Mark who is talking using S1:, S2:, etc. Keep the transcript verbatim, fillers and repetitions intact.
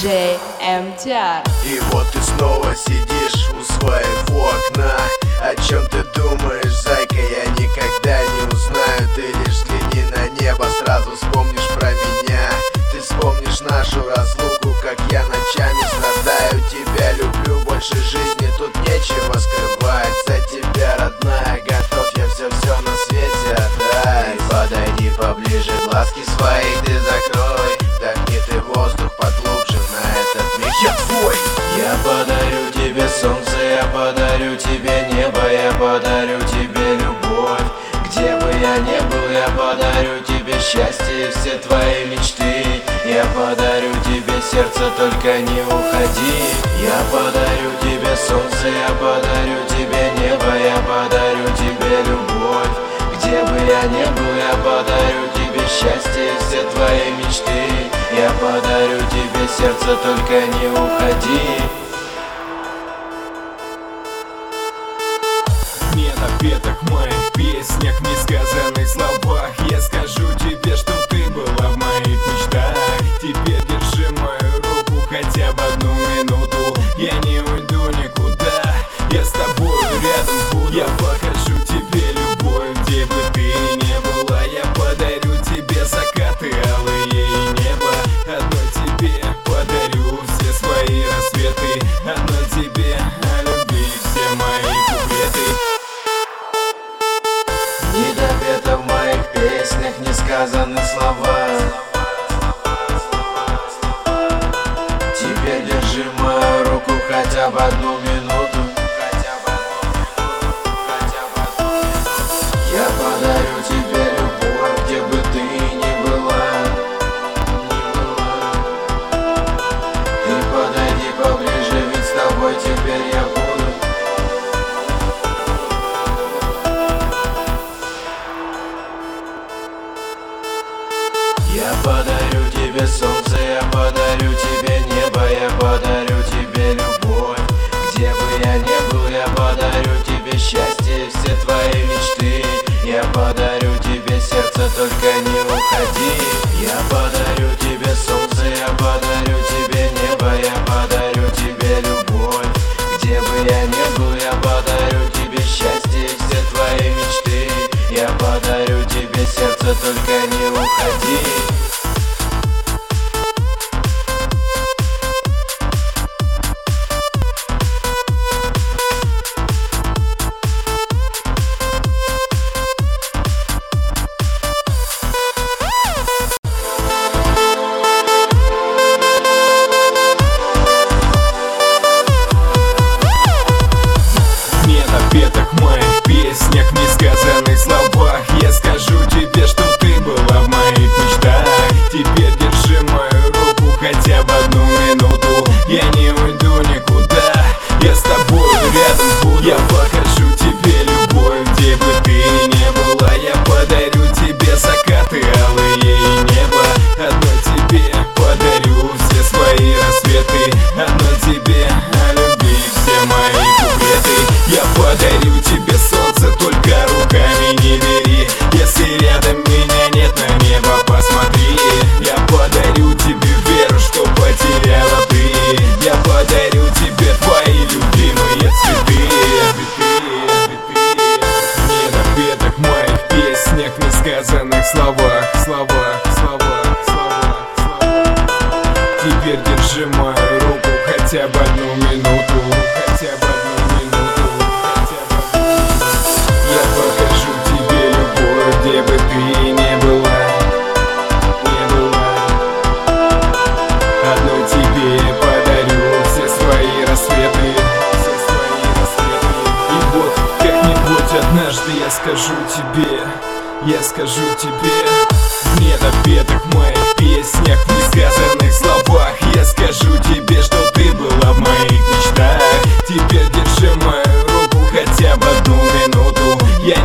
S1: диджей эм ти ар.
S2: И вот ты снова сидишь у своего окна. О чем ты думаешь, зайка, я никогда не узнаю. Ты лишь взгляни на небо, сразу вспомнишь про меня. Ты вспомнишь нашу разлуку, как я ночами страдаю. Тебя люблю больше жизни, тут нечего скрывать. За тебя, родная, готов я все-все на свете отдать. Подойди поближе, глазки свои ты закрой. Вдохни ты воздух поглубже, на этот миг я твой. Я подарю тебе солнце, я подарю тебе небо, я подарю тебе любовь. Где бы я ни был, я подарю тебе счастье и все твои мечты. Я подарю тебе сердце, только не уходи. Я подарю тебе солнце, я подарю тебе небо, я подарю тебе любовь. Где бы я ни был, я подарю тебе счастье и все твои мечты. Я подарю тебе сердце, только не уходи.
S3: Не напеток в моих песнях, в несказанных словах я скажу тебе, что ты была в моих мечтах. Теперь держи мою руку хотя бы одну минуту. Я не уйду никуда, я с тобой рядом буду. Я покажу тебе любовь, где бы ты ни была. Я подарю тебе закаты алые и небо. Одной тебе подарю все свои рассветы. Одной тебе о любви все мои куплеты.
S2: Не допето в моих песнях, не сказаны слова. Теперь держи мою руку хотя бы одну минуту. Я подарю тебе любовь, где бы ты ни была. Ты подойди поближе, ведь с тобой теперь я буду. Я подарю тебе солнце, я подарю тебе небо, я подарю тебе любовь. Где бы я ни был, я подарю тебе счастье и все твои мечты. Я подарю тебе сердце, только не уходи. Я подарю тебе солнце, я подарю тебе небо, я подарю тебе любовь. Где бы я ни был, я подарю тебе счастье и все твои мечты. Я подарю тебе сердце, только не уходи.
S3: В моих песнях, в несказанных словах я скажу тебе, что ты была в моих мечтах. Теперь держи мою руку хотя бы одну минуту. Я не уйду никуда, я с тобой рядом буду. Я покажу тебе любовь, где бы ты ни была. Я подарю тебе закаты алые и небо. Одной тебе подарю все свои рассветы. Одной тебе о любви все мои куплеты. Я подарю тебе солнце, только руками не бери. Если рядом меня нет, на небо посмотри. Я подарю тебе веру, что потеряла ты. Я подарю тебе твои любимые цветы. Не напеток в моих песнях, в несказанных словах, словах, словах, словах, словах. Теперь держи мою руку хотя бы одну минуту. Хотя бы одну минуту. Я покажу тебе любовь, где бы ты ни была, не была. Одной тебе подарю все свои рассветы, все свои рассветы. И вот как-нибудь однажды я скажу тебе, я скажу тебе. В недопетых в моих песнях, в несказанных словах я скажу тебе, что ты была в моих мечтах. Теперь держи мою руку хотя бы одну минуту. Я